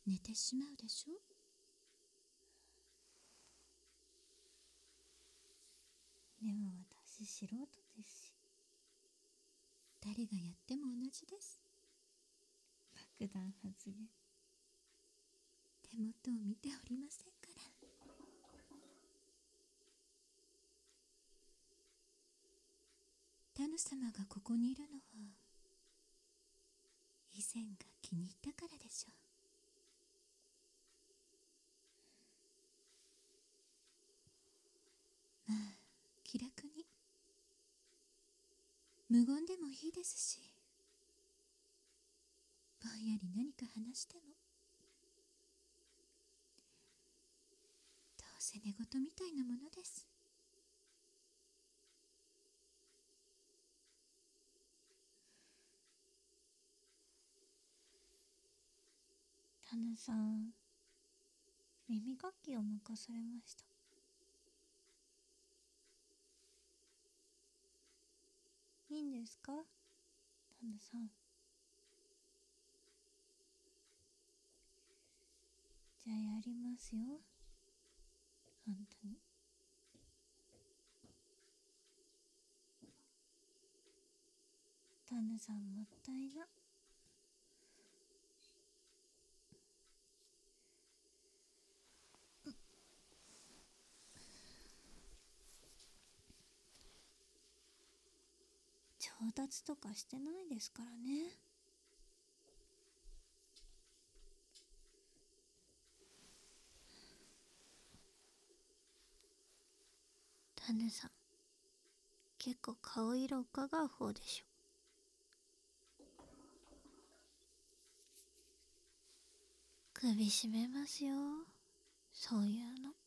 寝てしまうでしょ。 でも私素人ですし。 誰がやっても同じです。 爆弾発言。 手元を見ておりませんから。タヌ様がここにいるのは以前が気に入ったからでしょう。まあ気楽に、無言でもいいですし、ぼんやり何か話しても、どうせ寝言みたいなものです。 タヌさん、耳かきを任されました。いいんですか、タヌさん。じゃあやりますよ、本当に。タヌさんもったいな。調達とかしてないですからね。タヌさん、結構顔色伺う方でしょ。首絞めますよ、そういうの。